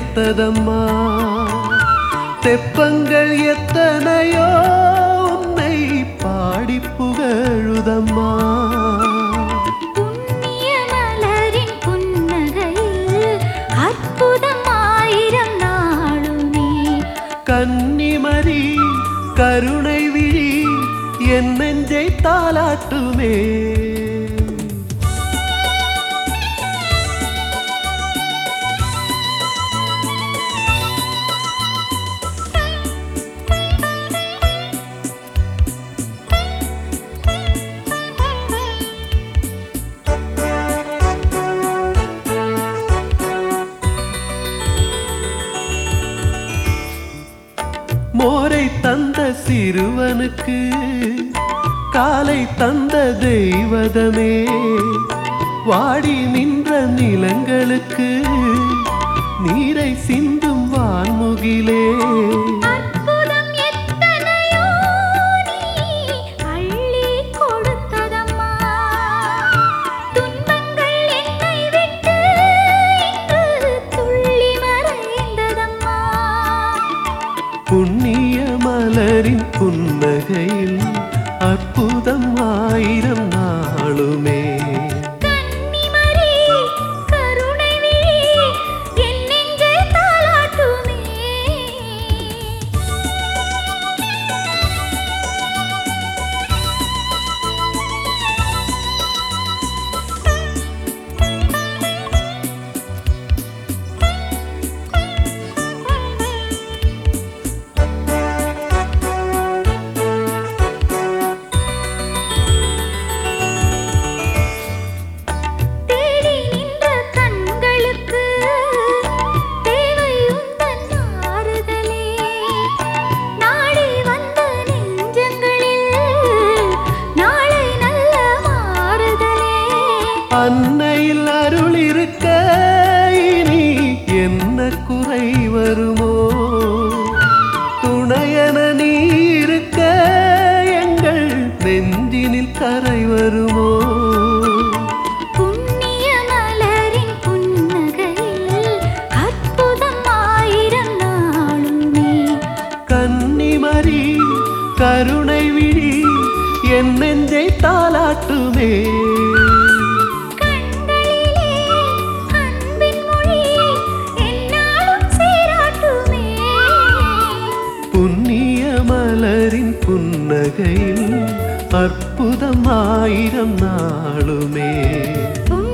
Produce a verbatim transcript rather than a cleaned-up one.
சேர்த்ததம்மா. தெப்பங்கள் எத்தனையோ உன்னை பாடி புகழுதம்மா. புண்ணிய மலரின் புன்னகையில் அற்புதம் ஆயிரம் நாளுமே. கன்னிமரி கருணை விழி என் நெஞ்சை தாலாட்டுமே. மோரை தந்த சிறுவனுக்கு காலை தந்த தெய்வதமே. வாடி நின்ற நிலங்களுக்கு நீரை சிந்தும் வான்முகிலே. அற்புதம் எத்தனையோ நீ அள்ளி கொடுத்ததம்மா. துன்பங்கள் என்னை விட்டு இன்று துள்ளி மறைந்ததம்மா. புண்ணிய மலரின் புன்னகையில் அற்புதம் ஆயிரம் நாளுமே. கன்னிமரி கருணை விழி என் நெஞ்சை தாலாட்டுமே. தேடி நின்ற கண்களுக்கு தேவை உந்தன் ஆறுதலே. நாடி வந்த நெஞ்சங்களில் நாளை நல்ல மாறுதலே. அன்னையில் அருள் இருக்க இனி என்ன குறை வருமோ? துணையன நீ இருக்க எங்கள் நெஞ்சினில் கரை வருமோ? புண்ணிய மலரின் புன்னகையில் அற்புதம் ஆயிரம் நாளுமே. கன்னிமரி கருணை விழி என் நெஞ்சை தாலாட்டுமே. கண்களிலே அன்பின் மொழி என்னாலும் சீராட்டுமே. புண்ணிய மலரின் புன்னகையில் அற்புதம் ஆயிரம் நாளுமே. புண்ணிய